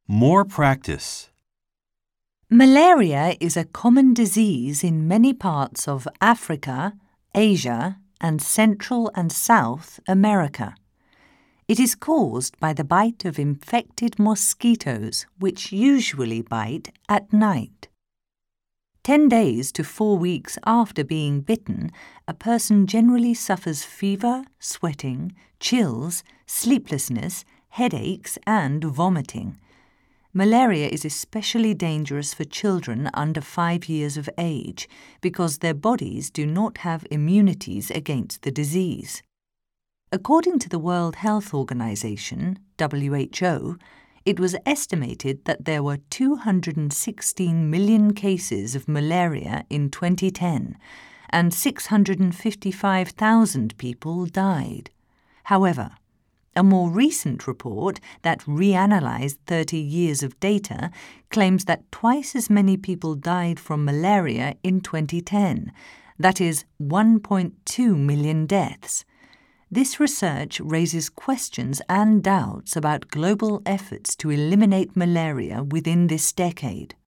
More practice. Malaria is a common disease in many parts of Africa, Asia, and Central and South America. It is caused by the bite of infected mosquitoes, which usually bite at night. 10 days to 4 weeks after being bitten, a person generally suffers fever, sweating, chills, sleeplessness, headaches, and vomiting. Malaria is especially dangerous for children under 5 years of age because their bodies do not have immunities against the disease. According to the World Health Organization, WHO, it was estimated that there were 216 million cases of malaria in 2010, and 655,000 people died. However, a more recent report that reanalyzed 30 years of data claims that twice as many people died from malaria in 2010, that is 1.2 million deaths. This research raises questions and doubts about global efforts to eliminate malaria within this decade.